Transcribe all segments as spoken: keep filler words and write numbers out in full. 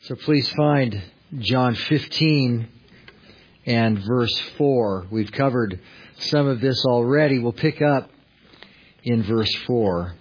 So please find John fifteen and verse four. We've covered some of this already. We'll pick up in verse four.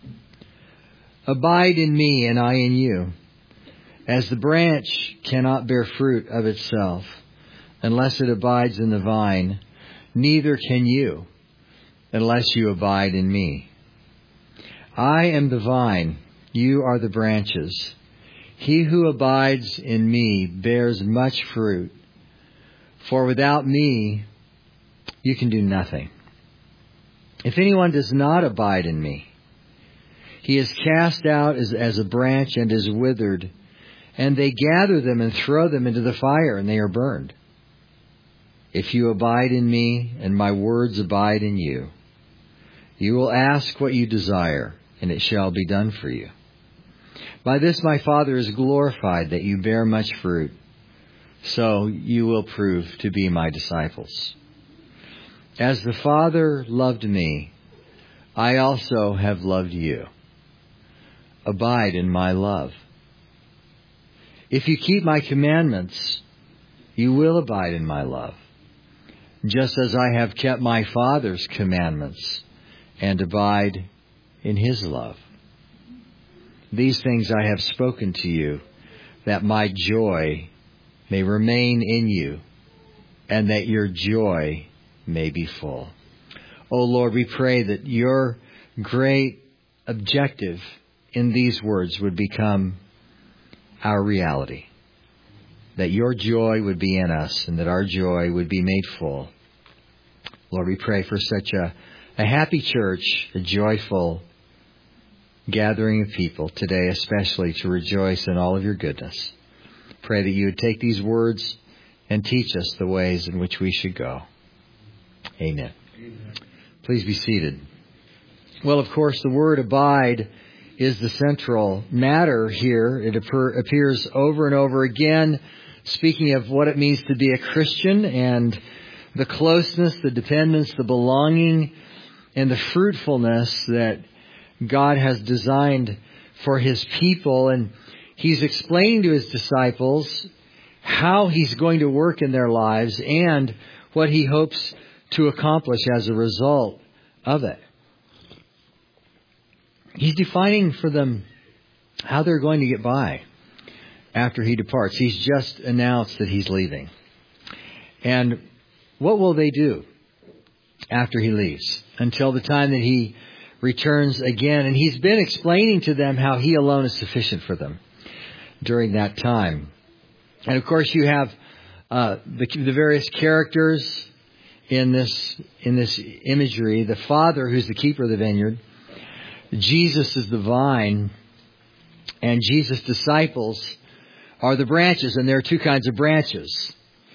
Abide in me and I in you, as the branch cannot bear fruit of itself unless it abides in the vine, neither can you unless you abide in me. I am the vine, you are the branches. He who abides in me bears much fruit, for without me you can do nothing. If anyone does not abide in me, he is cast out as, as a branch and is withered, and they gather them and throw them into the fire, and they are burned. If you abide in me, and my words abide in you, you will ask what you desire, and it shall be done for you. By this my Father is glorified, that you bear much fruit, so you will prove to be my disciples. As the Father loved me, I also have loved you. Abide in my love. If you keep my commandments, you will abide in my love, just as I have kept my Father's commandments and abide in his love. These things I have spoken to you, that my joy may remain in you, and that your joy may be full. Oh Lord, we pray that your great objective in these words would become our reality. That your joy would be in us, and that our joy would be made full. Lord, we pray for such a, a happy church, a joyful gathering of people today, especially to rejoice in all of your goodness. Pray that you would take these words and teach us the ways in which we should go. Amen. Amen. Please be seated. Well, of course, the word abide is the central matter here. It appears over and over again, speaking of what it means to be a Christian and the closeness, the dependence, the belonging, and the fruitfulness that God has designed for his people. And he's explaining to his disciples how he's going to work in their lives and what he hopes to accomplish as a result of it. He's defining for them how they're going to get by after he departs. He's just announced that he's leaving. And what will they do after he leaves until the time that he returns again? And he's been explaining to them how he alone is sufficient for them during that time. And of course, you have uh, the, the various characters in this in this imagery. The Father, who's the keeper of the vineyard. Jesus is the vine, and Jesus' disciples are the branches, and there are two kinds of branches.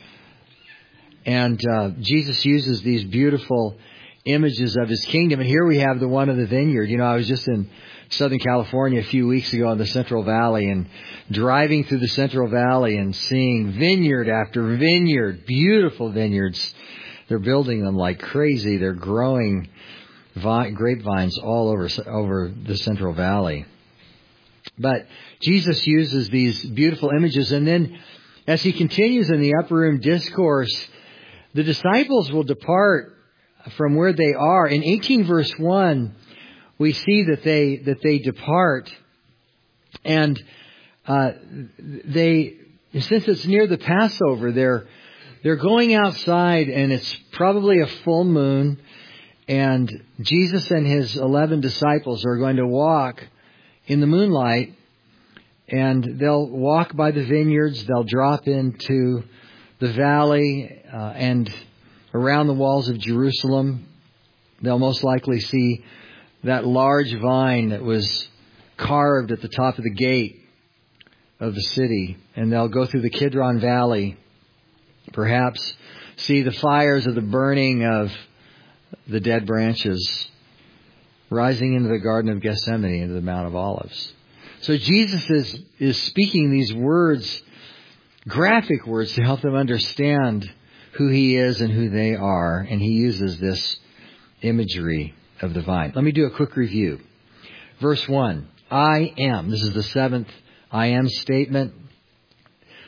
And uh, Jesus uses these beautiful images of his kingdom, and here we have the one of the vineyard. You know, I was just in Southern California a few weeks ago in the Central Valley, and driving through the Central Valley and seeing vineyard after vineyard, beautiful vineyards. They're building them like crazy. They're growing vine, grapevines all over over the Central Valley. But Jesus uses these beautiful images, and then as he continues in the upper room discourse, the disciples will depart from where they are. In eighteen verse one, we see that they that they depart, and uh, they since it's near the Passover, they're they're going outside, and it's probably a full moon. And Jesus and his eleven disciples are going to walk in the moonlight, and they'll walk by the vineyards. They'll drop into the valley uh, and around the walls of Jerusalem. They'll most likely see that large vine that was carved at the top of the gate of the city. And they'll go through the Kidron Valley, perhaps see the fires of the burning of the dead branches rising into the Garden of Gethsemane, into the Mount of Olives. So Jesus is, is speaking these words, graphic words, to help them understand who he is and who they are. And he uses this imagery of the vine. Let me do a quick review. Verse one, I am. This is the seventh I am statement.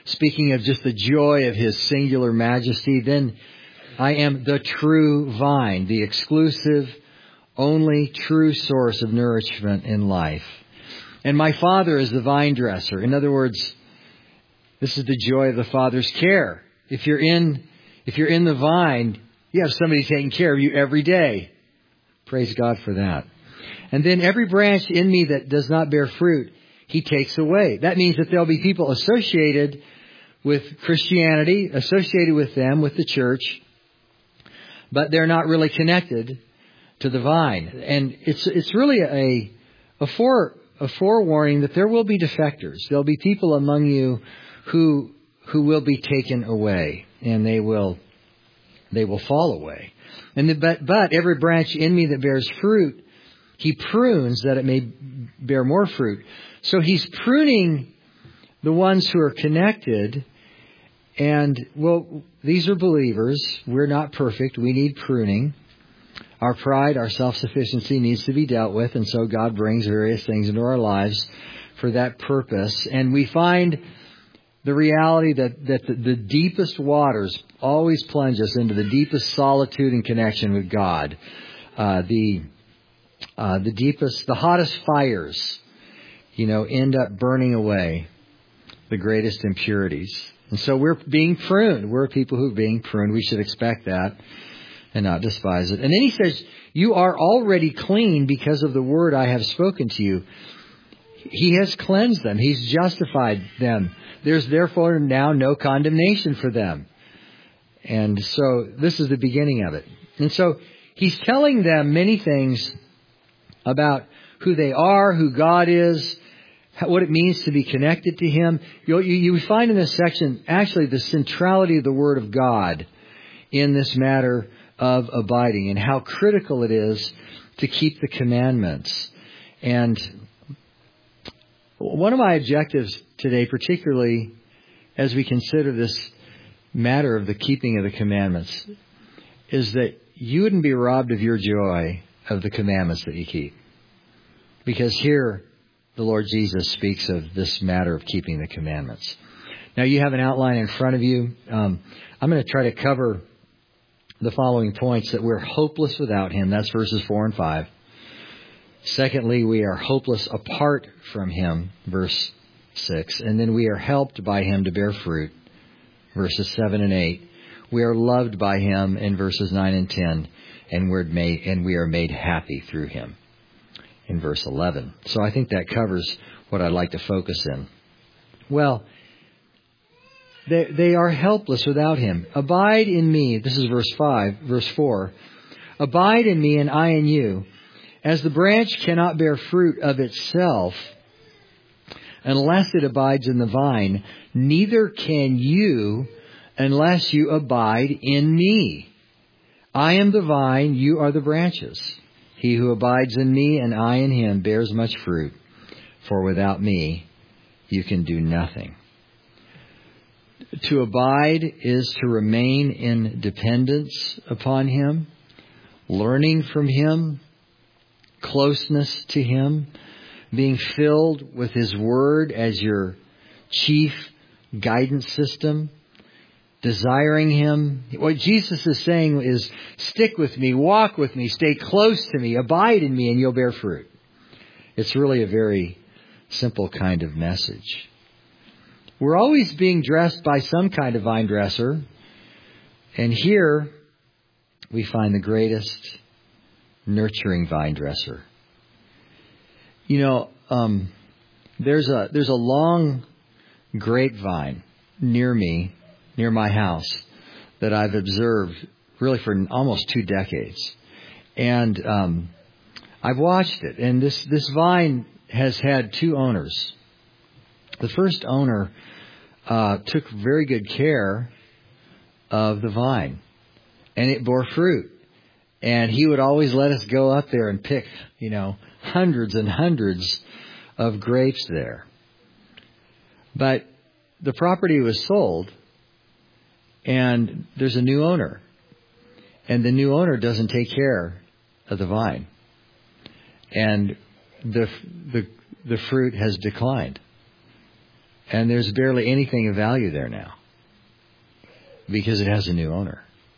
speaking of just the joy of His singular majesty, then I am the true vine, the exclusive, only true source of nourishment in life. And my Father is the vine dresser. In other words, this is the joy of the Father's care. If you're in, if you're in the vine, you have somebody taking care of you every day. Praise God for that. And then every branch in me that does not bear fruit, He takes away. That means that there'll be people associated with Christianity, associated with them, with the church, but they're not really connected to the vine. And it's it's really a a fore a forewarning that there will be defectors. There'll be people among you who who will be taken away, and they will they will fall away. And the, but but every branch in me that bears fruit, He prunes that it may bear more fruit. So He's pruning the ones who are connected. And, well, these are believers. We're not perfect. We need pruning. Our pride, our self-sufficiency needs to be dealt with. And so God brings various things into our lives for that purpose. And we find the reality that, that the, the deepest waters always plunge us into the deepest solitude and connection with God. Uh, the uh, the deepest, the hottest fires, you know, end up burning away the greatest impurities. And so we're being pruned. We're people who are being pruned. We should expect that and not despise it. And then He says, you are already clean because of the word I have spoken to you. He has cleansed them. He's justified them. There's therefore now no condemnation for them. And so this is the beginning of it. And so He's telling them many things about who they are, who God is, what it means to be connected to Him. You, you, you find in this section actually the centrality of the Word of God in this matter of abiding and how critical it is to keep the commandments. And one of my objectives today, particularly as we consider this matter of the keeping of the commandments, is that you wouldn't be robbed of your joy of the commandments that you keep. Because here, the Lord Jesus speaks of this matter of keeping the commandments. Now, you have an outline in front of you. Um, I'm going to try to cover the following points: that we're hopeless without Him. That's verses four and five. Secondly, we are hopeless apart from Him, verse six. And then we are helped by Him to bear fruit, verses seven and eight. We are loved by Him in verses nine and ten. And we're made, and we are made happy through Him in verse eleven. So I think that covers what I'd like to focus in. Well, they, they are helpless without Him. Abide in me. This is verse five, verse four. Abide in me and I in you. As the branch cannot bear fruit of itself unless it abides in the vine, neither can you unless you abide in me. I am the vine, you are the branches. He who abides in me and I in him bears much fruit, for without me you can do nothing. To abide is to remain in dependence upon Him, learning from Him, closeness to Him, being filled with His Word as your chief guidance system, desiring Him. What Jesus is saying is, stick with me, walk with me, stay close to me, abide in me, and you'll bear fruit. It's really a very simple kind of message. We're always being dressed by some kind of vine dresser. And here we find the greatest nurturing vine dresser. You know, um, there's a there's a long grapevine near me, near my house, that I've observed really for almost two decades. And um, I've watched it. And this, this vine has had two owners. The first owner uh, took very good care of the vine, and it bore fruit. And he would always let us go up there and pick, you know, hundreds and hundreds of grapes there. But the property was sold, and there's a new owner. And the new owner doesn't take care of the vine. And the the the fruit has declined. And there's barely anything of value there now because it has a new owner.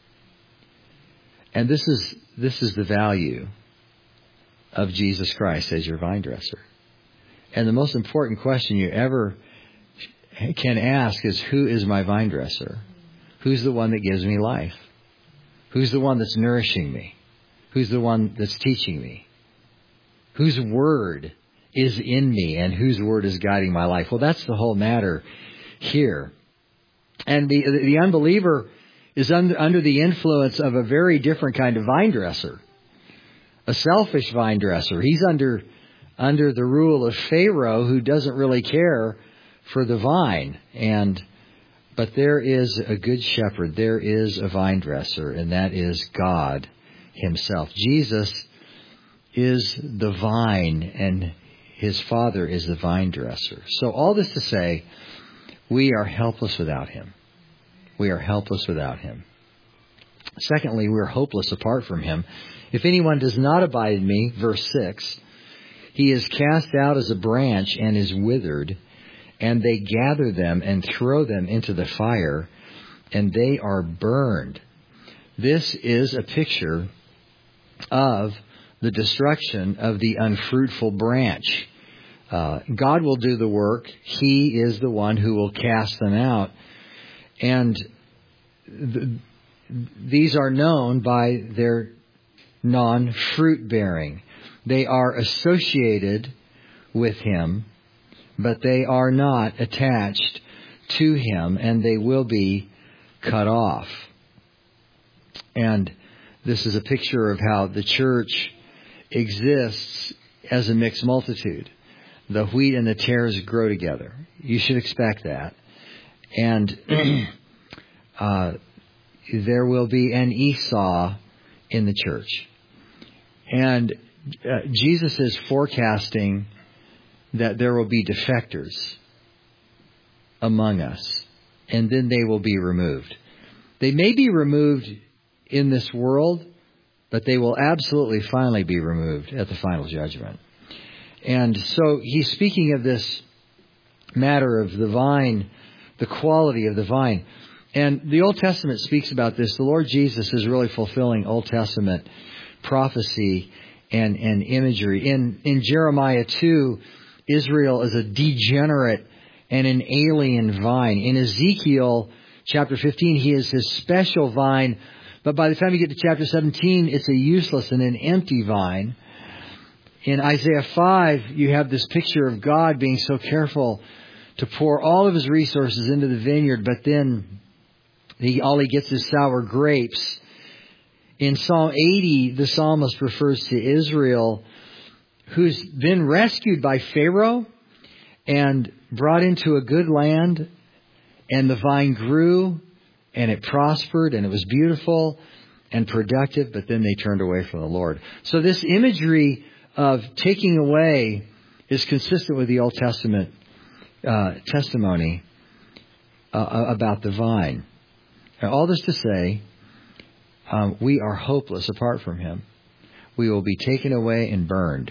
And this is this is the value of Jesus Christ as your vine dresser. And the most important question you ever can ask is, who is my vine dresser? Who's the one that gives me life? Who's the one that's nourishing me? Who's the one that's teaching me? Whose word is in me and whose word is guiding my life? Well, that's the whole matter here. And the the unbeliever is under, under the influence of a very different kind of vine dresser. A selfish vine dresser. He's under under the rule of Pharaoh, who doesn't really care for the vine. And but there is a good shepherd. There is a vine dresser, and that is God himself. Jesus is the vine, and his Father is the vine dresser. So all this to say, we are helpless without him. We are helpless without him. Secondly, we're hopeless apart from him. If anyone does not abide in me, verse six, he is cast out as a branch and is withered, and they gather them and throw them into the fire, and they are burned. This is a picture of the destruction of the unfruitful branch. Uh, God will do the work. He is the one who will cast them out. And th- these are known by their non-fruit bearing. They are associated with him, but they are not attached to him, and they will be cut off. And this is a picture of how the church exists as a mixed multitude. The wheat and the tares grow together. You should expect that. And uh, there will be an Esau in the church. And uh, Jesus is forecasting that there will be defectors among us, and then they will be removed. They may be removed in this world, but they will absolutely finally be removed at the final judgment. And so he's speaking of this matter of the vine, the quality of the vine. And the Old Testament speaks about this. The Lord Jesus is really fulfilling Old Testament prophecy and, and imagery. In, in Jeremiah two, Israel is a degenerate and an alien vine. In Ezekiel chapter fifteen, he is his special vine. But by the time you get to chapter seventeen, it's a useless and an empty vine. In Isaiah five, you have this picture of God being so careful to pour all of his resources into the vineyard, but then he, all he gets is sour grapes. In Psalm eighty, the psalmist refers to Israel, who's been rescued by Pharaoh and brought into a good land, and the vine grew, and it prospered, and it was beautiful and productive, but then they turned away from the Lord. So this imagery of taking away is consistent with the Old Testament uh, testimony uh, about the vine. Now, all this to say, um, we are hopeless apart from him. We will be taken away and burned.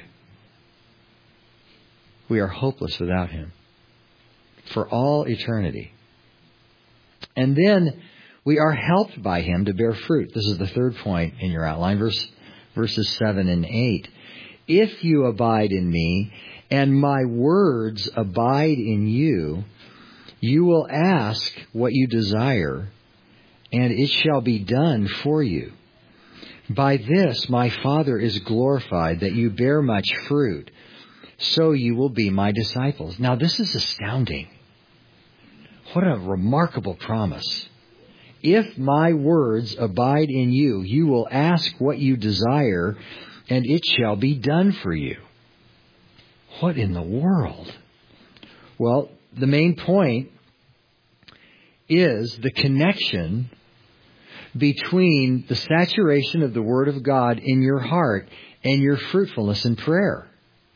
We are hopeless without him for all eternity. And then we are helped by him to bear fruit. This is the third point in your outline, verse, verses seven and eight. If you abide in me and my words abide in you, you will ask what you desire, and it shall be done for you. By this my Father is glorified, that you bear much fruit, so you will be my disciples. Now this is astounding. What a remarkable promise. If my words abide in you, you will ask what you desire, and it shall be done for you. What in the world? Well, the main point is the connection between the saturation of the Word of God in your heart and your fruitfulness in prayer.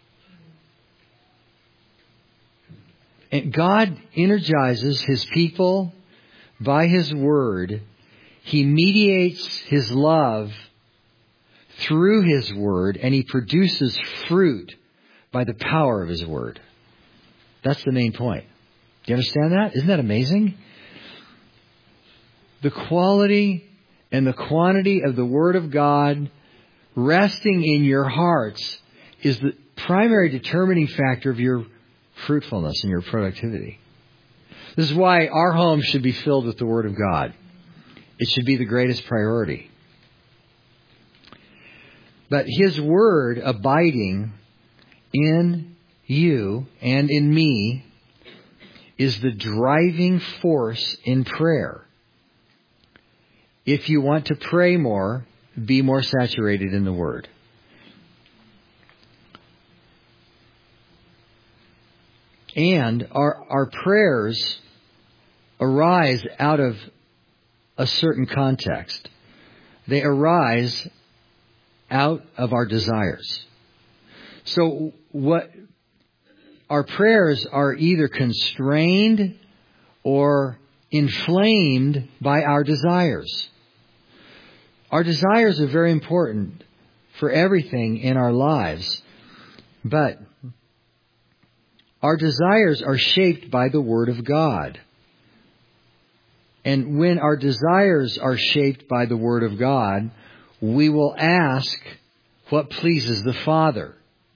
And God energizes his people by his Word. He mediates his love through his Word, and he produces fruit by the power of his Word. That's the main point. Do you understand that? Isn't that amazing? The quality and the quantity of the Word of God resting in your hearts is the primary determining factor of your fruitfulness and your productivity. This is why our home should be filled with the Word of God. It should be the greatest priority. But His Word abiding in you and in me is the driving force in prayer. If you want to pray more, be more saturated in the Word. And our, our prayers arise out of a certain context. They arise out of our desires. So what our prayers are either constrained or inflamed by our desires. Our desires are very important for everything in our lives, but our desires are shaped by the Word of God. And when our desires are shaped by the Word of God, we will ask what pleases the Father.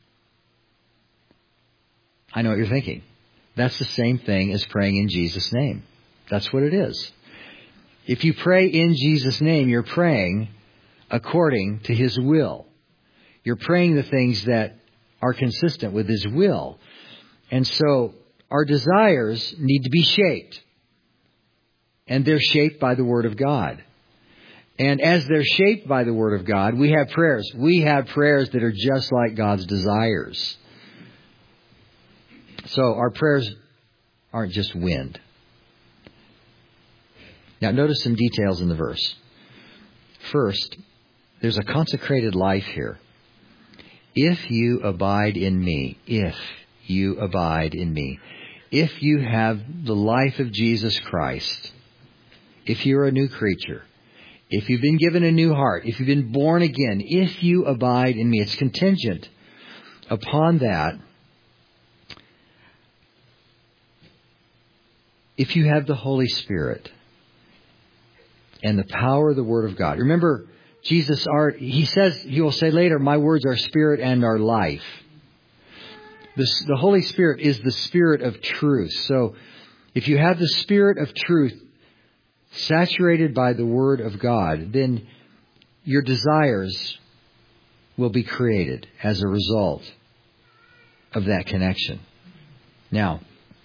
I know what you're thinking. That's the same thing as praying in Jesus' name. That's what it is. If you pray in Jesus' name, you're praying according to His will. You're praying the things that are consistent with His will. And so our desires need to be shaped. And they're shaped by the Word of God. And as they're shaped by the Word of God, we have prayers. We have prayers that are just like God's desires. So our prayers aren't just wind. Now notice some details in the verse. First, there's a consecrated life here. If you abide in me, if you abide in me, if you have the life of Jesus Christ, if you're a new creature, if you've been given a new heart, if you've been born again, if you abide in me, it's contingent upon that. If you have the Holy Spirit and the power of the Word of God. Remember, Jesus, are, He says, He will say later, my words are spirit and are life. This, the Holy Spirit is the Spirit of truth. So if you have the Spirit of truth saturated by the Word of God, then your desires will be created as a result of that connection. Now,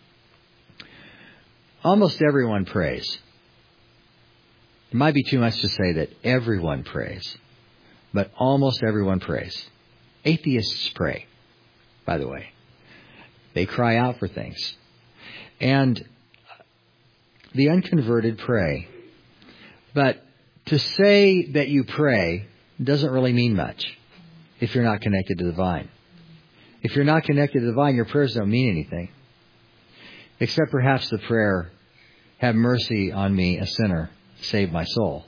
almost everyone prays. It might be too much to say that everyone prays, but almost everyone prays. Atheists pray, by the way. They cry out for things. And the unconverted pray. But to say that you pray doesn't really mean much if you're not connected to the vine. If you're not connected to the vine, your prayers don't mean anything. Except perhaps the prayer, have mercy on me, a sinner, save my soul.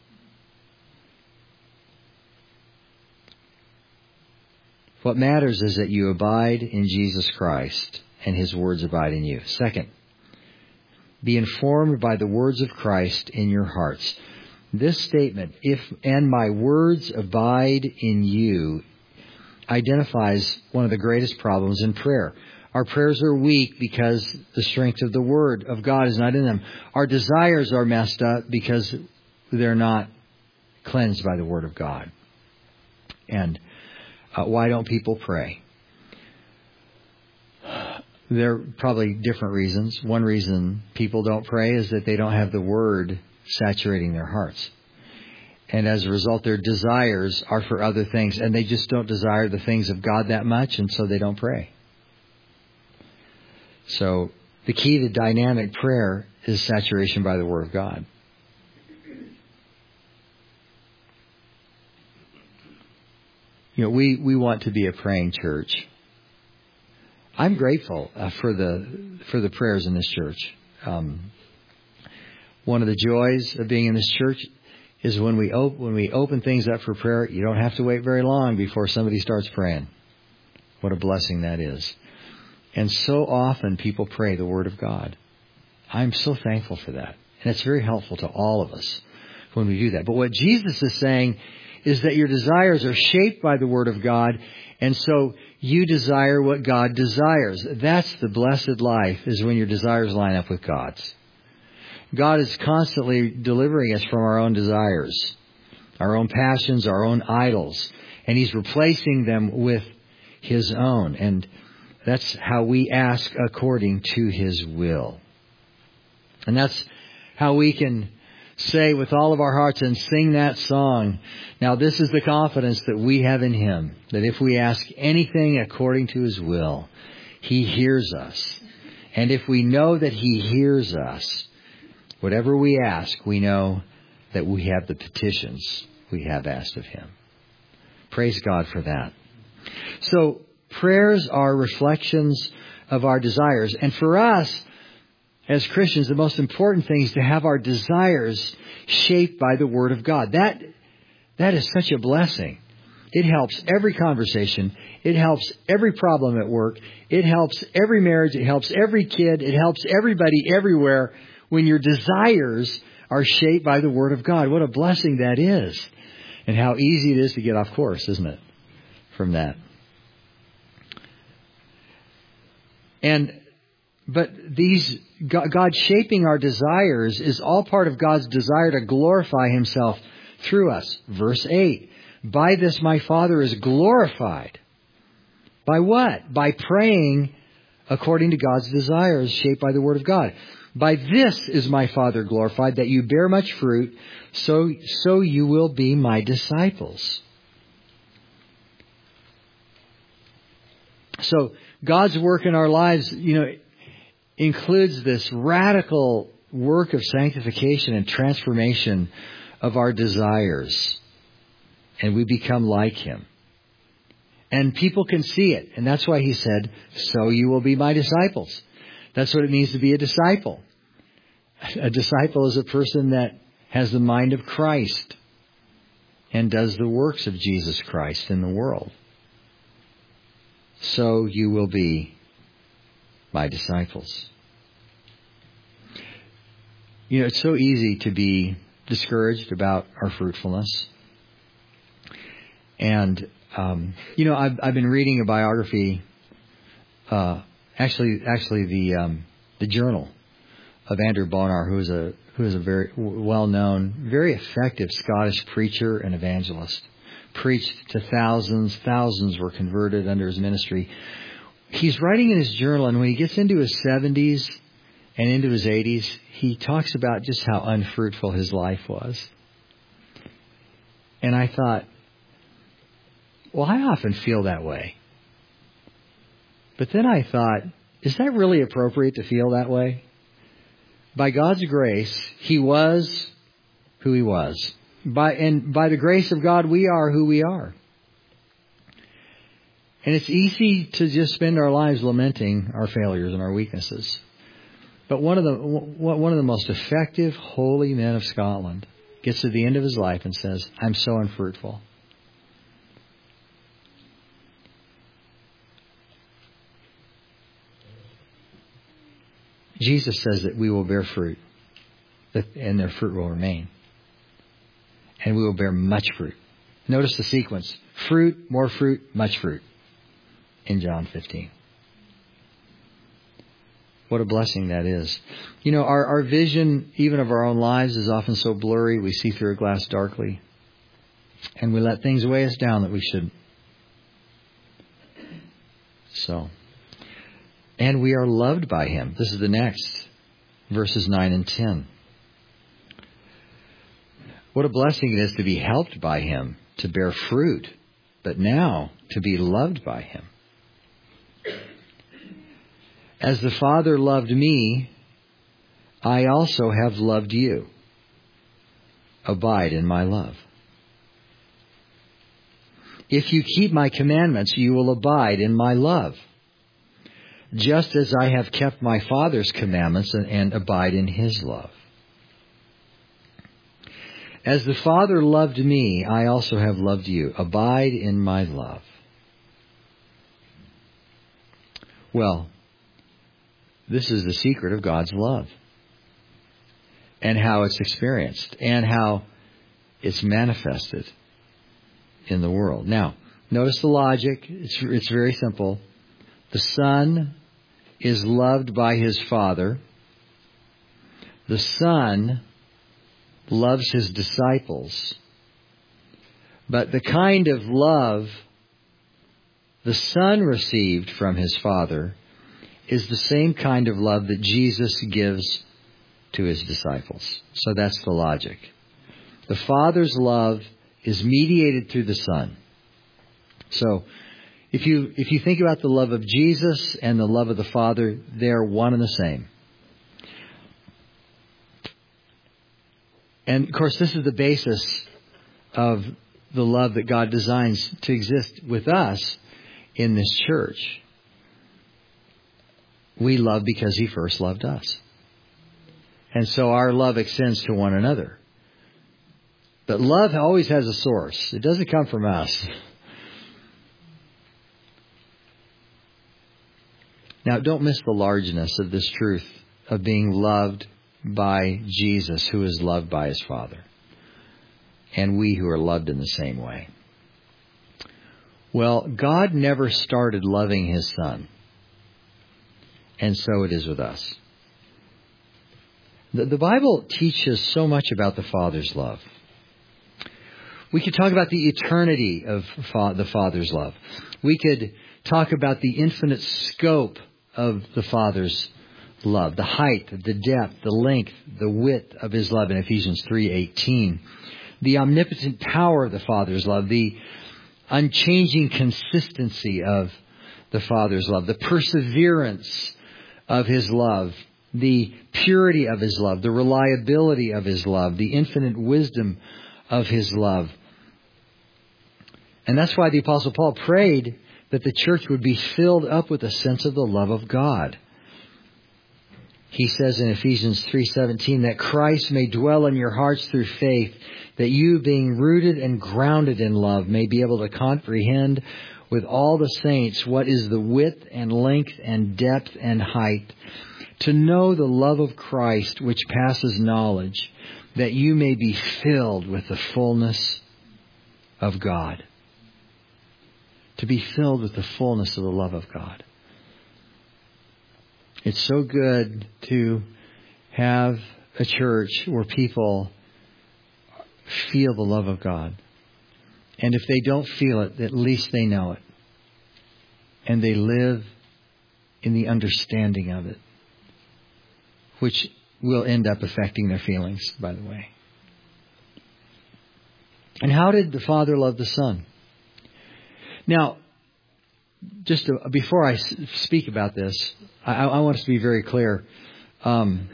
What matters is that you abide in Jesus Christ and His words abide in you. Second, be informed by the words of Christ in your hearts. This statement, if and my words abide in you, identifies one of the greatest problems in prayer. Our prayers are weak because the strength of the Word of God is not in them. Our desires are messed up because they're not cleansed by the Word of God. And uh, why don't people pray? There are probably different reasons. One reason people don't pray is that they don't have the Word saturating their hearts. And as a result, their desires are for other things. And they just don't desire the things of God that much, and so they don't pray. So the key to dynamic prayer is saturation by the Word of God. You know, we, we want to be a praying church. I'm grateful uh, for the for the prayers in this church. Um, one of the joys of being in this church is when we op- when we open things up for prayer, you don't have to wait very long before somebody starts praying. What a blessing that is. And so often people pray the Word of God. I'm so thankful for that. And it's very helpful to all of us when we do that. But what Jesus is saying is that your desires are shaped by the Word of God, and so you desire what God desires. That's the blessed life, is when your desires line up with God's. God is constantly delivering us from our own desires, our own passions, our own idols, and He's replacing them with His own. And that's how we ask according to His will. And that's how we can say with all of our hearts and sing that song. Now, this is the confidence that we have in Him, that if we ask anything according to His will, He hears us. And if we know that He hears us, whatever we ask, we know that we have the petitions we have asked of Him. Praise God for that. So, prayers are reflections of our desires. And for us, as Christians, the most important thing is to have our desires shaped by the Word of God. That, that is such a blessing. It helps every conversation. It helps every problem at work. It helps every marriage. It helps every kid. It helps everybody everywhere when your desires are shaped by the Word of God. What a blessing that is. And how easy it is to get off course, isn't it, from that? And But these, God shaping our desires is all part of God's desire to glorify Himself through us. Verse eight, by this my Father is glorified. By what? By praying according to God's desires shaped by the Word of God. By this is my Father glorified, that you bear much fruit, so, so you will be my disciples. So God's work in our lives, you know, includes this radical work of sanctification and transformation of our desires. And we become like Him. And people can see it. And that's why He said, so you will be my disciples. That's what it means to be a disciple. A disciple is a person that has the mind of Christ and does the works of Jesus Christ in the world. So you will be my disciples. You know, it's so easy to be discouraged about our fruitfulness. And, um, you know, I've, I've been reading a biography, uh, actually, actually the, um, the journal of Andrew Bonar, who is a, who is a very well-known, very effective Scottish preacher and evangelist. Preached to thousands, thousands were converted under his ministry. He's writing in his journal, and when he gets into his seventies and into his eighties, he talks about just how unfruitful his life was. And I thought, well, I often feel that way. But then I thought, is that really appropriate to feel that way? By God's grace, he was who he was. By, and by the grace of God, we are who we are. And it's easy to just spend our lives lamenting our failures and our weaknesses. But one of the one of the most effective holy men of Scotland gets to the end of his life and says, I'm so unfruitful. Jesus says that we will bear fruit, and their fruit will remain. And we will bear much fruit. Notice the sequence. Fruit, more fruit, much fruit. In John fifteen. What a blessing that is. You know, our, our vision, even of our own lives, is often so blurry. We see through a glass darkly. And we let things weigh us down that we shouldn't. So. And we are loved by Him. This is the next. Verses nine and ten. What a blessing it is to be helped by Him, to bear fruit, but now to be loved by Him. As the Father loved me, I also have loved you. Abide in my love. If you keep my commandments, you will abide in my love, just as I have kept my Father's commandments and, and abide in His love. As the Father loved me, I also have loved you. Abide in my love. Well, this is the secret of God's love. and how it's experienced and how it's manifested in the world. Now, notice the logic. It's, it's very simple. The Son is loved by His Father. The Son loves His disciples. But the kind of love the Son received from His Father is the same kind of love that Jesus gives to His disciples. So that's the logic. The Father's love is mediated through the Son. So if you if you think about the love of Jesus and the love of the Father, they're one and the same. And of course, this is the basis of the love that God designs to exist with us in this church. We love because He first loved us. And so our love extends to one another. But love always has a source. It doesn't come from us. Now, don't miss the largeness of this truth of being loved by Jesus, who is loved by His Father. And we who are loved in the same way. Well, God never started loving His Son. And so it is with us. The, the Bible teaches so much about the Father's love. We could talk about the eternity of fa- the Father's love. We could talk about the infinite scope of the Father's love. The height, the depth, the length, the width of His love in Ephesians three eighteen. The omnipotent power of the Father's love. The unchanging consistency of the Father's love. The perseverance of His love. The purity of His love. The reliability of His love. The infinite wisdom of His love. And that's why the Apostle Paul prayed that the church would be filled up with a sense of the love of God. He says in Ephesians three seventeen that Christ may dwell in your hearts through faith, that you, being rooted and grounded in love, may be able to comprehend with all the saints what is the width and length and depth and height, to know the love of Christ which passes knowledge, that you may be filled with the fullness of God. To be filled with the fullness of the love of God. It's so good to have a church where people feel the love of God. And if they don't feel it, at least they know it. And they live in the understanding of it, which will end up affecting their feelings, by the way. And how did the Father love the Son? Now, just to, before I speak about this, I, I want us to be very clear. Um,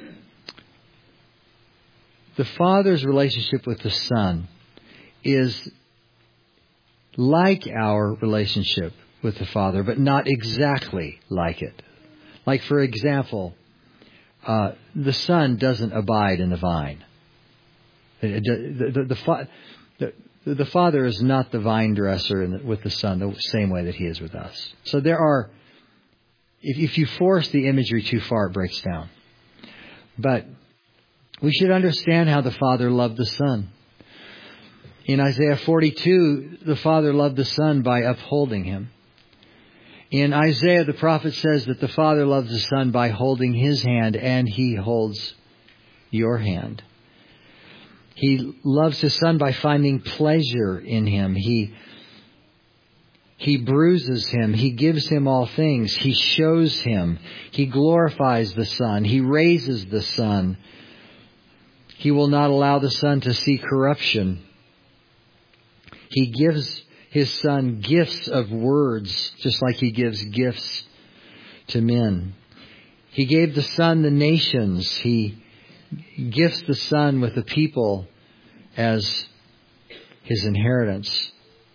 the Father's relationship with the Son is like our relationship with the Father, but not exactly like it. Like, for example, uh, the Son doesn't abide in the vine. The, the, the, the, the, the Father is not the vine dresser in the, with the Son the same way that He is with us. So there are, if, if you force the imagery too far, it breaks down. But we should understand how the Father loved the Son. In Isaiah forty-two, the Father loved the Son by upholding Him. In Isaiah, the prophet says that the Father loves the Son by holding His hand, and He holds your hand. He loves His Son by finding pleasure in Him. He, he bruises Him. He gives Him all things. He shows Him. He glorifies the Son. He raises the Son. He will not allow the Son to see corruption. He gives His Son gifts of words, just like He gives gifts to men. He gave the Son the nations. He gifts the Son with the people as His inheritance.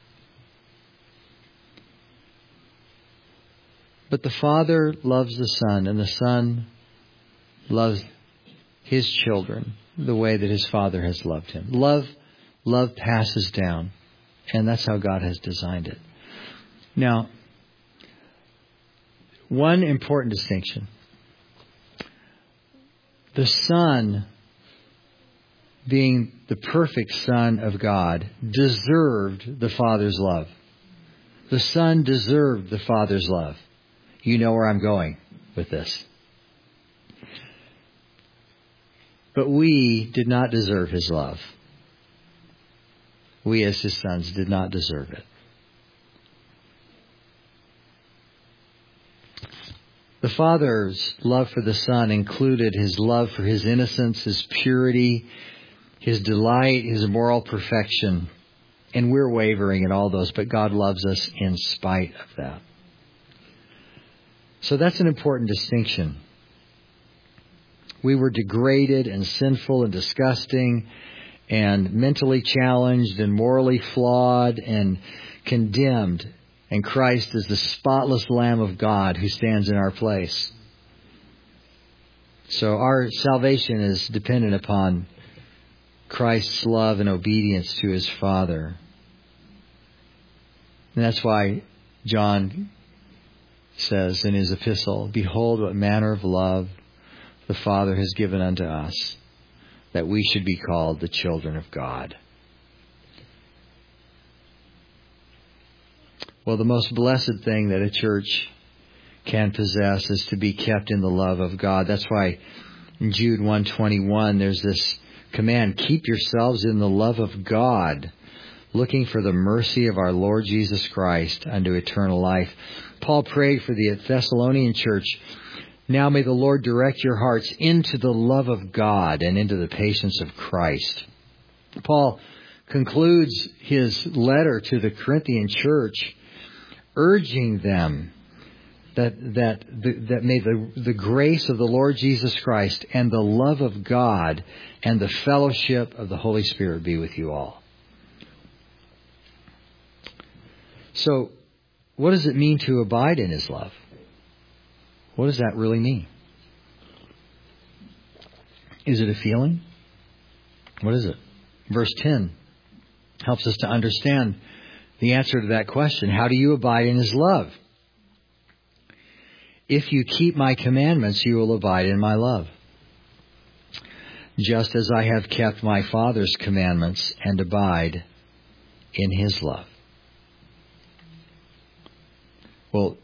But the Father loves the Son, and the Son loves His children the way that His Father has loved Him. Love, love passes down. And that's how God has designed it. Now, one important distinction. The Son being the perfect Son of God, deserved the Father's love. The Son deserved the Father's love. You know where I'm going with this. But we did not deserve His love. We as His sons did not deserve it. The Father's love for the Son included His love for His innocence, His purity, His delight, His moral perfection. And we're wavering in all those, but God loves us in spite of that. So that's an important distinction. We were degraded and sinful and disgusting and mentally challenged and morally flawed and condemned. And Christ is the spotless Lamb of God who stands in our place. So our salvation is dependent upon Christ's love and obedience to His Father. And that's why John says in his epistle, "Behold what manner of love the Father has given unto us, that we should be called the children of God." Well, the most blessed thing that a church can possess is to be kept in the love of God. That's why in Jude one twenty-one, there's this command, keep yourselves in the love of God, looking for the mercy of our Lord Jesus Christ unto eternal life. Paul prayed for the Thessalonian church, now may the Lord direct your hearts into the love of God and into the patience of Christ. Paul concludes his letter to the Corinthian church urging them that that that may the, the grace of the Lord Jesus Christ and the love of God and the fellowship of the Holy Spirit be with you all. So, what does it mean to abide in His love? What does that really mean? Is it a feeling? What is it? Verse ten helps us to understand the answer to that question. How do you abide in His love? If you keep my commandments, you will abide in my love, just as I have kept my Father's commandments and abide in His love. Well,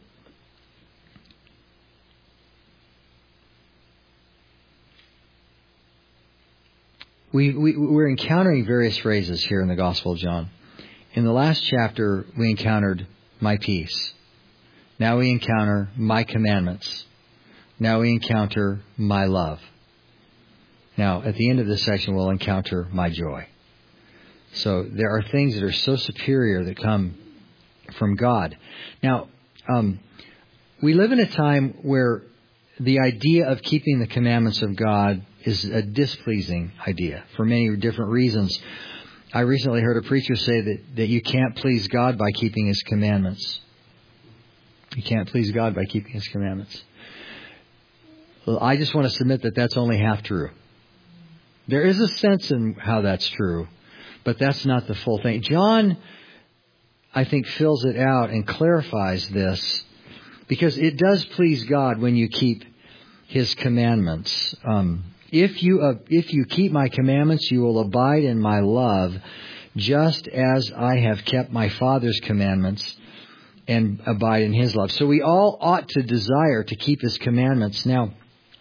we, we, we're encountering various phrases here in the Gospel of John. In the last chapter, we encountered my peace. Now we encounter my commandments. Now we encounter my love. Now, at the end of this section, we'll encounter my joy. So there are things that are so superior that come from God. Now, um, we live in a time where the idea of keeping the commandments of God is a displeasing idea for many different reasons. I recently heard a preacher say that, that you can't please God by keeping His commandments. You can't please God by keeping His commandments. Well, I just want to submit that that's only half true. There is a sense in how that's true, but that's not the full thing. John, I think, fills it out and clarifies this, because it does please God when you keep His commandments. Um, if you uh, if you keep my commandments, you will abide in my love, just as I have kept my Father's commandments and abide in His love. So we all ought to desire to keep His commandments. Now,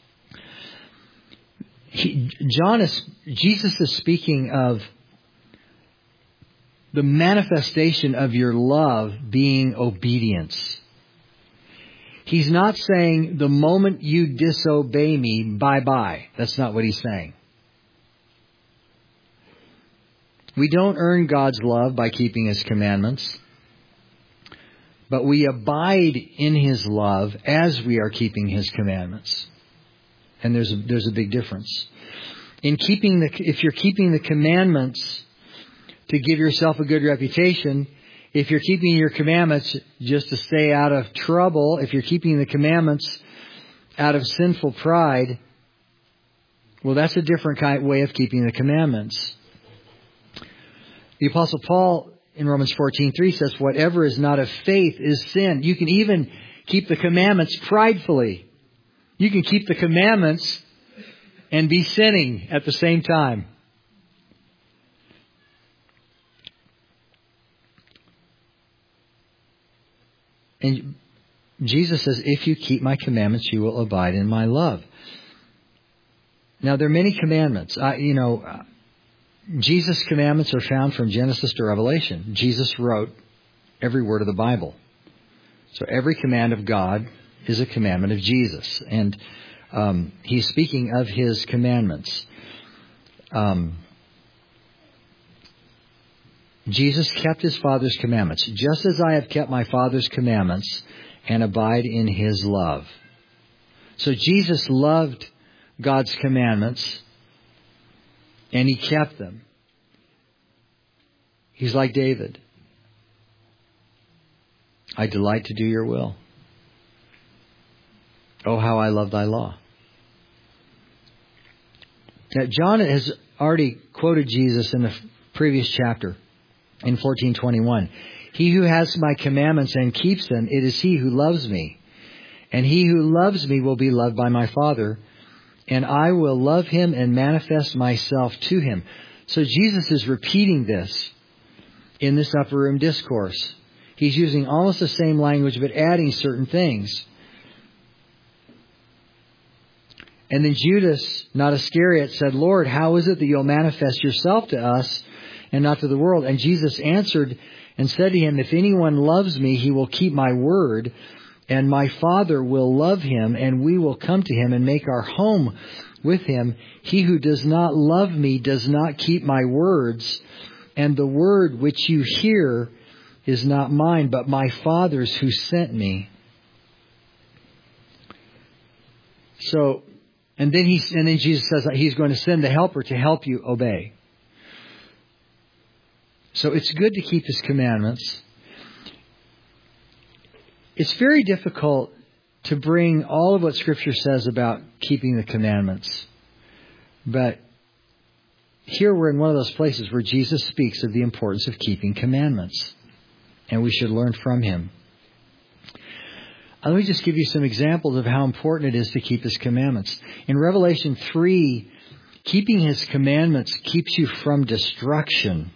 he, John is, Jesus is speaking of the manifestation of your love being obedience. He's not saying the moment you disobey me, bye-bye. That's not what He's saying. We don't earn God's love by keeping His commandments, but we abide in His love as we are keeping His commandments. And there's a, there's a big difference. In keeping the, if you're keeping the commandments to give yourself a good reputation, if you're keeping your commandments just to stay out of trouble, if you're keeping the commandments out of sinful pride, well, that's a different kind way of keeping the commandments. The Apostle Paul in Romans fourteen three says, whatever is not of faith is sin. You can even keep the commandments pridefully. You can keep the commandments and be sinning at the same time. And Jesus says, if you keep my commandments, you will abide in my love. Now, there are many commandments. I, you know, Jesus' commandments are found from Genesis to Revelation. Jesus wrote every word of the Bible. So every command of God is a commandment of Jesus. And um, he's speaking of his commandments. Um, Jesus kept his Father's commandments, just as I have kept my Father's commandments and abide in his love. So Jesus loved God's commandments and he kept them. He's like David. I delight to do your will. Oh, how I love thy law. Now, John has already quoted Jesus in the previous chapter in fourteen twenty-one. He who has my commandments and keeps them, it is he who loves me. And he who loves me will be loved by my Father, and I will love him and manifest myself to him. So Jesus is repeating this in this upper room discourse. He's using almost the same language, but adding certain things. And then Judas, not Iscariot, said, Lord, how is it that you'll manifest yourself to us and not to the world? And Jesus answered and said to him, if anyone loves me, he will keep my word, and my Father will love him, and we will come to him and make our home with him. He who does not love me does not keep my words, and the word which you hear is not mine, but my Father's who sent me. So, and then he, and then Jesus says that he's going to send the helper to help you obey. So it's good to keep his commandments. It's very difficult to bring all of what Scripture says about keeping the commandments. But here we're in one of those places where Jesus speaks of the importance of keeping commandments. And we should learn from him. Let me just give you some examples of how important it is to keep his commandments. In Revelation three, keeping his commandments keeps you from destruction.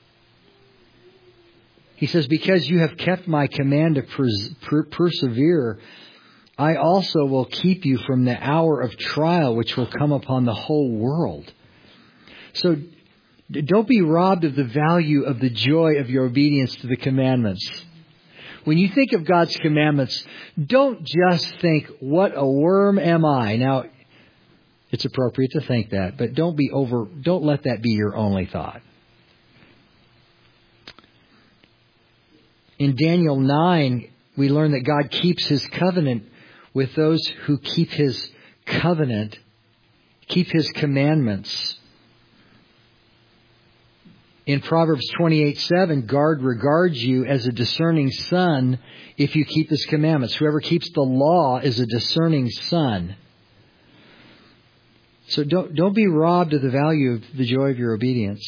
He says, because you have kept my command to pers- per- persevere, I also will keep you from the hour of trial which will come upon the whole world. So don't be robbed of the value of the joy of your obedience to the commandments. When you think of God's commandments, don't just think, what a worm am I? Now, it's appropriate to think that, but don't be over, don't let that be your only thought. In Daniel nine, we learn that God keeps his covenant with those who keep his covenant, keep his commandments. In Proverbs twenty-eight seven, God regards you as a discerning son if you keep his commandments. Whoever keeps the law is a discerning son. So don't, don't be robbed of the value of the joy of your obedience.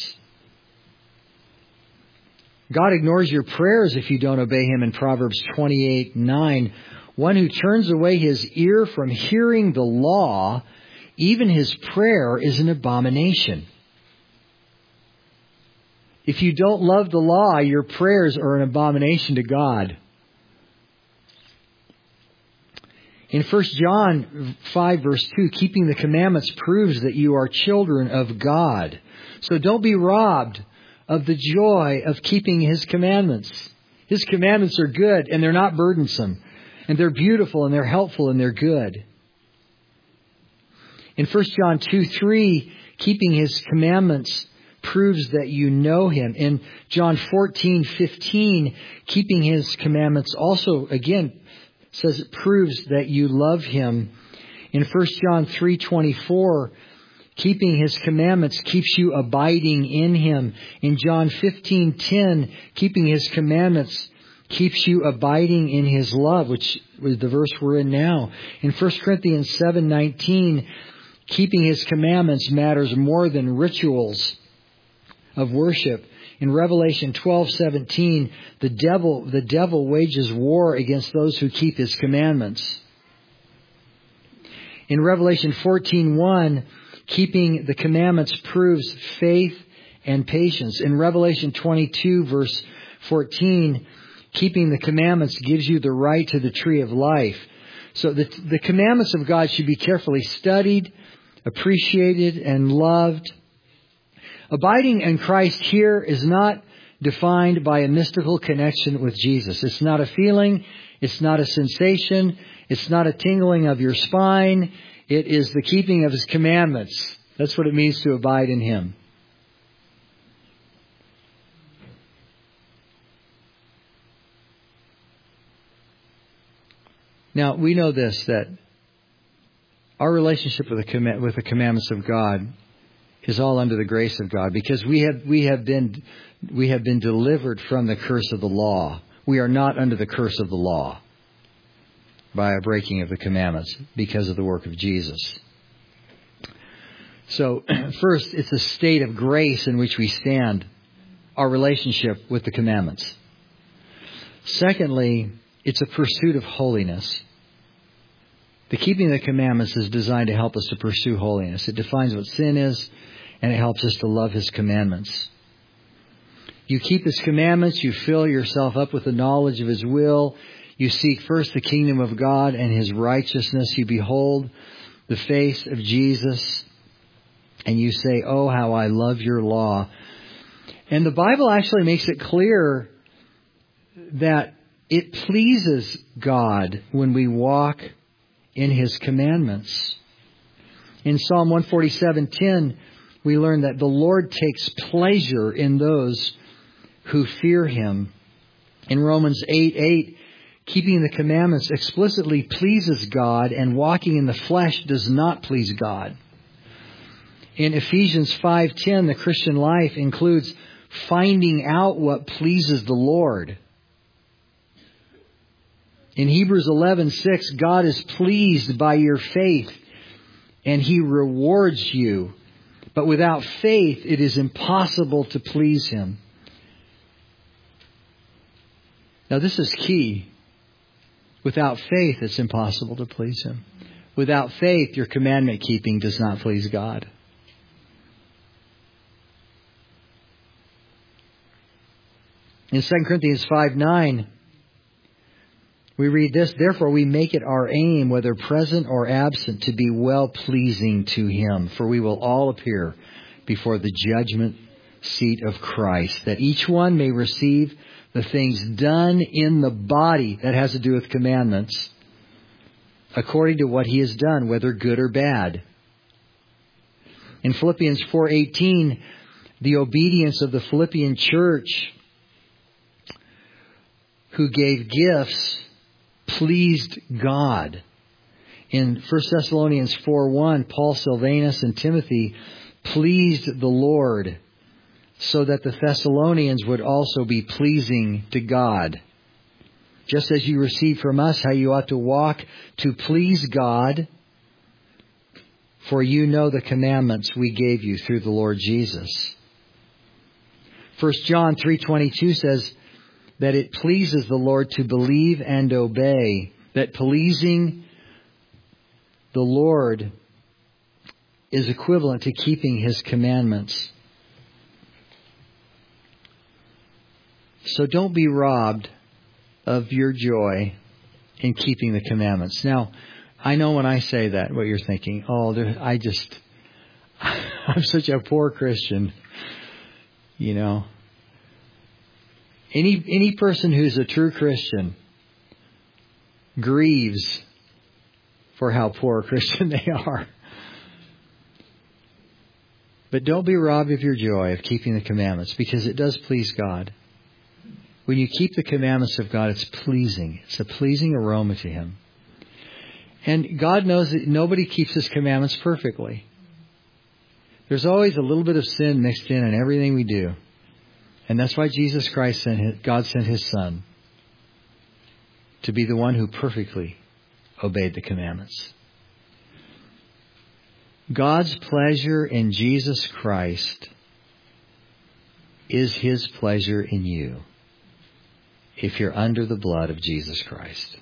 God ignores your prayers if you don't obey him in Proverbs twenty-eight nine. One who turns away his ear from hearing the law, even his prayer is an abomination. If you don't love the law, your prayers are an abomination to God. In First John five verse two, keeping the commandments proves that you are children of God. So don't be robbed of the joy of keeping his commandments. His commandments are good and they're not burdensome. And they're beautiful and they're helpful and they're good. In First John two three, keeping his commandments proves that you know him. In John fourteen fifteen, keeping his commandments also, again, says it proves that you love him. In First John three twenty-four, keeping his commandments keeps you abiding in him. In John fifteen ten, keeping his commandments keeps you abiding in his love, which is the verse we're in now. In First Corinthians seven nineteen, keeping his commandments matters more than rituals of worship. In Revelation twelve seventeen, the devil the devil wages war against those who keep his commandments. In Revelation fourteen one, keeping the commandments proves faith and patience. In Revelation twenty-two verse fourteen, Keeping the commandments gives you the right to the tree of life. So the, the commandments of God should be carefully studied, appreciated, and loved. Abiding in Christ here is not defined by a mystical connection with Jesus. It's not a feeling. It's not a sensation. It's not a tingling of your spine. It is the keeping of His commandments. That's what it means to abide in Him. Now, we know this, that our relationship with the, comm- with the commandments of God is all under the grace of God, because we have we have been we have been delivered from the curse of the law. We are not under the curse of the law by a breaking of the commandments because of the work of Jesus. So, first, it's a state of grace in which we stand, our relationship with the commandments. Secondly, it's a pursuit of holiness. The keeping of the commandments is designed to help us to pursue holiness. It defines what sin is, and it helps us to love His commandments. You keep His commandments, you fill yourself up with the knowledge of His will. You seek first the kingdom of God and His righteousness. You behold the face of Jesus, and you say, "Oh, how I love your law." And the Bible actually makes it clear that it pleases God when we walk in His commandments. In Psalm one forty-seven ten, we learn that the Lord takes pleasure in those who fear Him. In Romans eight eight, keeping the commandments explicitly pleases God, and walking in the flesh does not please God. In Ephesians five ten, the Christian life includes finding out what pleases the Lord. In Hebrews eleven six, God is pleased by your faith, and He rewards you. But without faith, it is impossible to please Him. Now, this is key. Without faith, it's impossible to please Him. Without faith, your commandment keeping does not please God. In Second Corinthians five nine, we read this: "Therefore we make it our aim, whether present or absent, to be well-pleasing to Him. For we will all appear before the judgment seat of Christ, that each one may receive the things done in the body," that has to do with commandments, "according to what he has done, whether good or bad." In Philippians four eighteen, the obedience of the Philippian church who gave gifts pleased God. In First Thessalonians four one, Paul, Silvanus, and Timothy pleased the Lord, so that the Thessalonians would also be pleasing to God. Just as you received from us how you ought to walk to please God, for you know the commandments we gave you through the Lord Jesus. First John three twenty-two says that it pleases the Lord to believe and obey, that pleasing the Lord is equivalent to keeping His commandments. So don't be robbed of your joy in keeping the commandments. Now, I know when I say that, what you're thinking, oh, there, I just, I'm such a poor Christian. You know, any any person who's a true Christian grieves for how poor a Christian they are. But don't be robbed of your joy of keeping the commandments, because it does please God. When you keep the commandments of God, it's pleasing. It's a pleasing aroma to Him. And God knows that nobody keeps His commandments perfectly. There's always a little bit of sin mixed in in everything we do. And that's why Jesus Christ sent his, God sent His Son to be the one who perfectly obeyed the commandments. God's pleasure in Jesus Christ is His pleasure in you, if you're under the blood of Jesus Christ.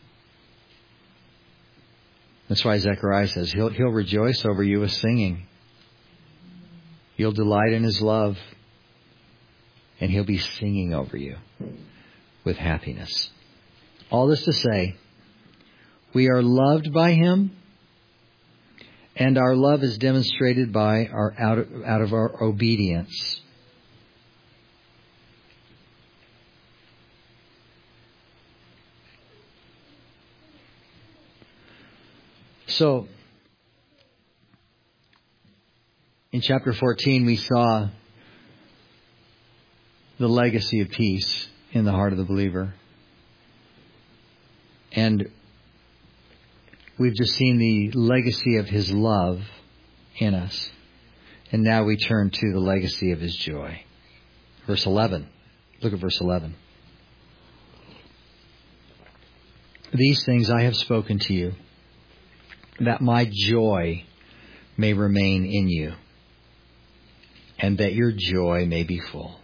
That's why Zechariah says he'll, he'll rejoice over you with singing. You'll delight in His love, and He'll be singing over you with happiness. All this to say, we are loved by Him, and our love is demonstrated by our out of, out of our obedience. So, in chapter fourteen, we saw the legacy of peace in the heart of the believer. And we've just seen the legacy of His love in us. And now we turn to the legacy of His joy. Verse eleven. Look at verse eleven. These things I have spoken to you, that my joy may remain in you, and that your joy may be full.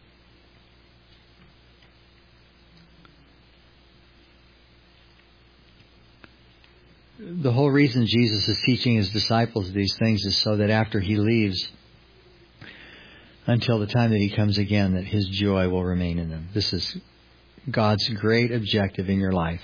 The whole reason Jesus is teaching His disciples these things is so that after He leaves, until the time that He comes again, that His joy will remain in them. This is God's great objective in your life.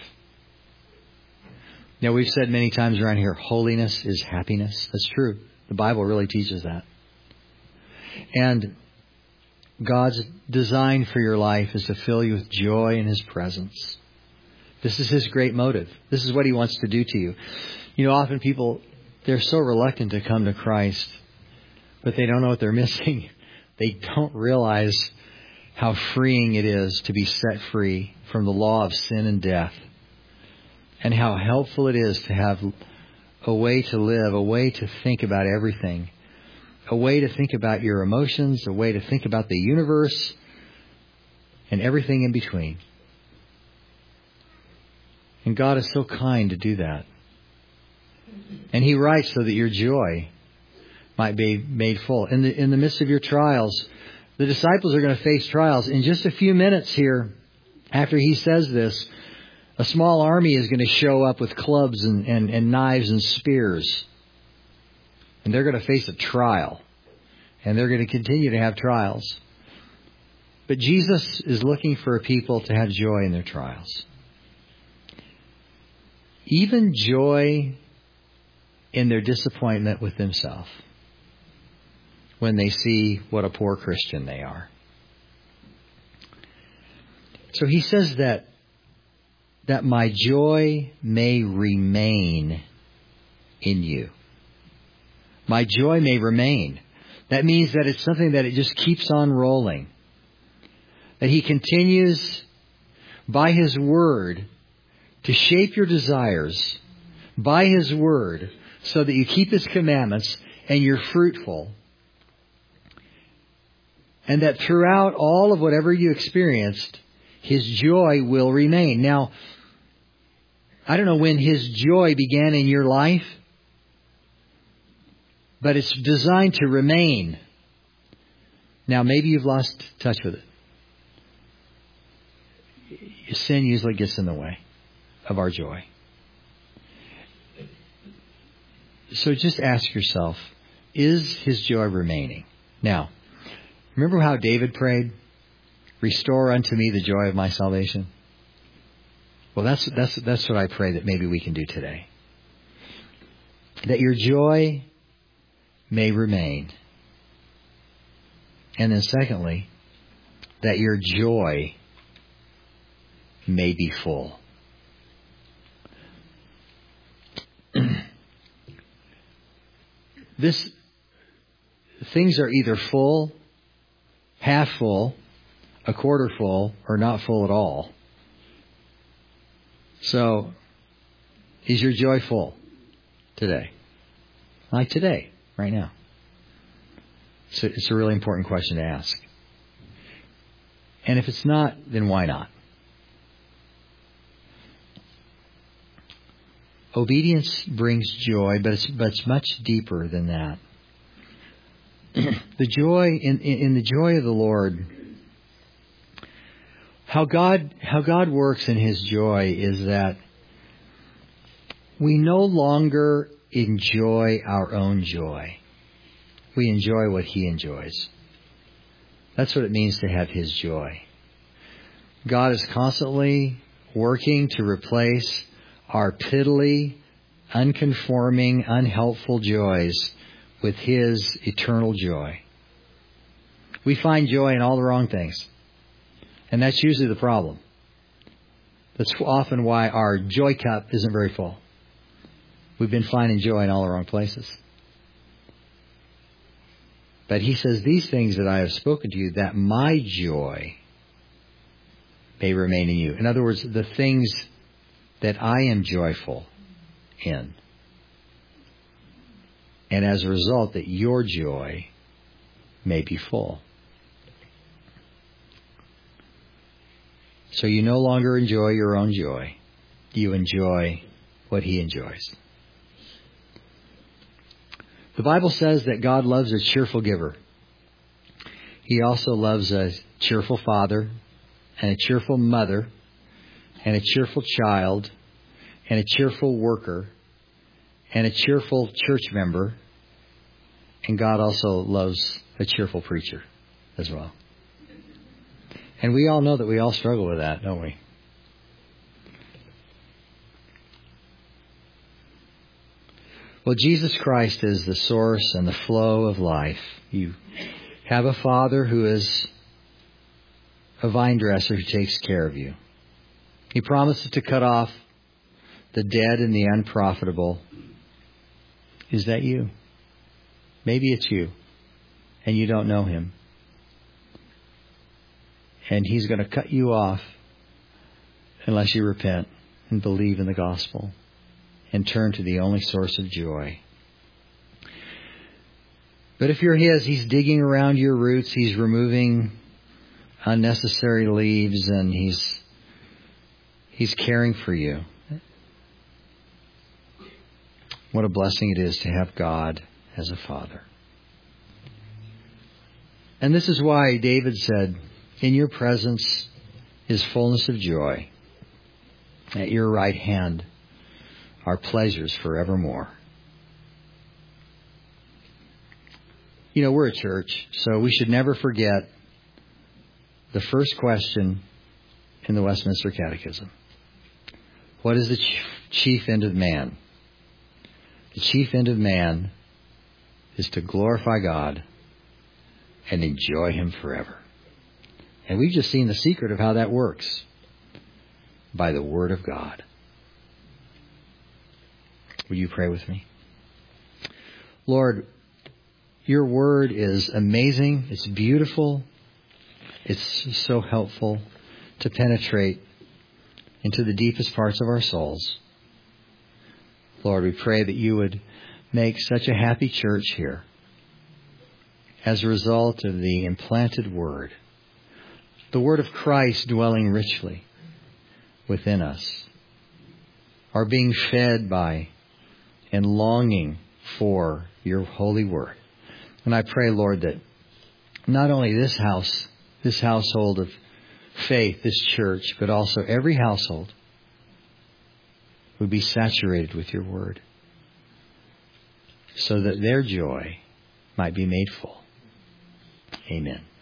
Now, we've said many times around here, holiness is happiness. That's true. The Bible really teaches that. And God's design for your life is to fill you with joy in His presence. This is His great motive. This is what He wants to do to you. You know, often people, they're so reluctant to come to Christ, but they don't know what they're missing. They don't realize how freeing it is to be set free from the law of sin and death, and how helpful it is to have a way to live, a way to think about everything, a way to think about your emotions, a way to think about the universe, and everything in between. And God is so kind to do that. And He writes so that your joy might be made full. In the, in the midst of your trials, the disciples are going to face trials. In just a few minutes here, after He says this, a small army is going to show up with clubs and, and, and knives and spears. And they're going to face a trial. And they're going to continue to have trials. But Jesus is looking for a people to have joy in their trials. Even joy in their disappointment with themselves, when they see what a poor Christian they are. So He says that that my joy may remain in you. My joy may remain. That means that it's something that it just keeps on rolling. That He continues by His Word to shape your desires by His Word so that you keep His commandments and you're fruitful. And that throughout all of whatever you experienced, His joy will remain. Now, I don't know when His joy began in your life, but it's designed to remain. Now, maybe you've lost touch with it. Sin usually gets in the way of our joy. So just ask yourself, is His joy remaining? Now, remember how David prayed? Restore unto me the joy of my salvation. Well, that's that's that's what I pray that maybe we can do today. That your joy may remain. And then secondly, that your joy may be full. This things are either full, half full, a quarter full, or not full at all. So, is your joy full today? Like today, right now. So it's a really important question to ask. And if it's not, then why not? Obedience brings joy, but it's, but it's much deeper than that. The joy, in, in the joy of the Lord, how God, how God works in His joy is that we no longer enjoy our own joy. We enjoy what He enjoys. That's what it means to have His joy. God is constantly working to replace our piddly, unconforming, unhelpful joys with His eternal joy. We find joy in all the wrong things. And that's usually the problem. That's often why our joy cup isn't very full. We've been finding joy in all the wrong places. But He says, these things that I have spoken to you, that my joy may remain in you. In other words, the things that I am joyful in. And as a result, that your joy may be full. So you no longer enjoy your own joy. You enjoy what He enjoys. The Bible says that God loves a cheerful giver. He also loves a cheerful father and a cheerful mother and a cheerful child and a cheerful worker and a cheerful church member. And God also loves a cheerful preacher as well. And we all know that we all struggle with that, don't we? Well, Jesus Christ is the source and the flow of life. You have a Father who is a vine dresser who takes care of you. He promises to cut off the dead and the unprofitable. Is that you? Maybe it's you, and you don't know Him. And He's going to cut you off unless you repent and believe in the gospel and turn to the only source of joy. But if you're His, He's digging around your roots. He's removing unnecessary leaves, and He's He's caring for you. What a blessing it is to have God as a Father. And this is why David said, in your presence is fullness of joy. At your right hand are pleasures forevermore. You know, we're a church, so we should never forget the first question in the Westminster Catechism. What is the chief end of man? The chief end of man is to glorify God and enjoy Him forever. And we've just seen the secret of how that works. By the Word of God. Will you pray with me? Lord, your Word is amazing. It's beautiful. It's so helpful to penetrate into the deepest parts of our souls. Lord, we pray that you would make such a happy church here as a result of the implanted Word. The Word of Christ dwelling richly within us, are being fed by and longing for your holy Word. And I pray, Lord, that not only this house, this household of faith, this church, but also every household would be saturated with your Word, so that their joy might be made full. Amen.